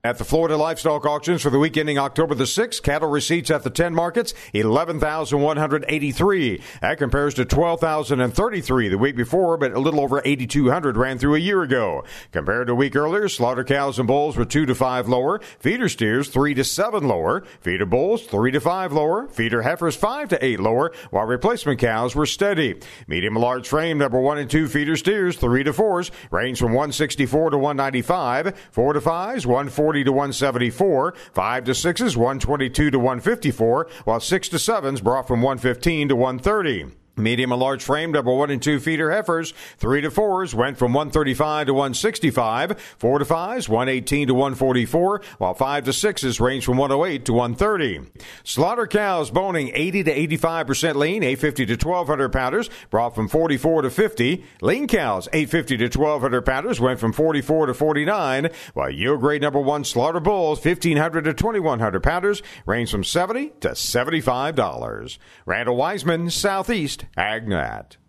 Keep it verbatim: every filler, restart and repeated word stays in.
At the Florida Livestock Auctions for the week ending October the sixth, cattle receipts at the ten markets, eleven thousand one hundred eighty-three. That compares to twelve thousand thirty-three the week before, but a little over eighty-two hundred ran through a year ago. Compared to a week earlier, slaughter cows and bulls were two to five lower, feeder steers three to seven lower, feeder bulls three to five lower, feeder heifers five to eight lower, while replacement cows were steady. Medium and large frame number one and two feeder steers three to fours range from one sixty-four to one ninety-five, four to fives one forty to one seventy-four, five to sixes one twenty-two to one fifty-four, while six to sevens brought from one fifteen to one thirty. Medium and large frame number one and two feeder heifers, three to fours went from one thirty-five to one sixty-five, four to fives one eighteen to one forty-four, while five to sixes range from one oh eight to one thirty. Slaughter cows boning eighty to eighty-five percent lean, eight fifty to twelve hundred pounders, brought from forty-four to fifty. Lean cows, eight fifty to twelve hundred pounders, went from forty-four to forty-nine, while yield grade number one slaughter bulls, fifteen hundred to twenty-one hundred pounders, range from seventy to seventy-five dollars. Randall Wiseman, Southeast AgNet.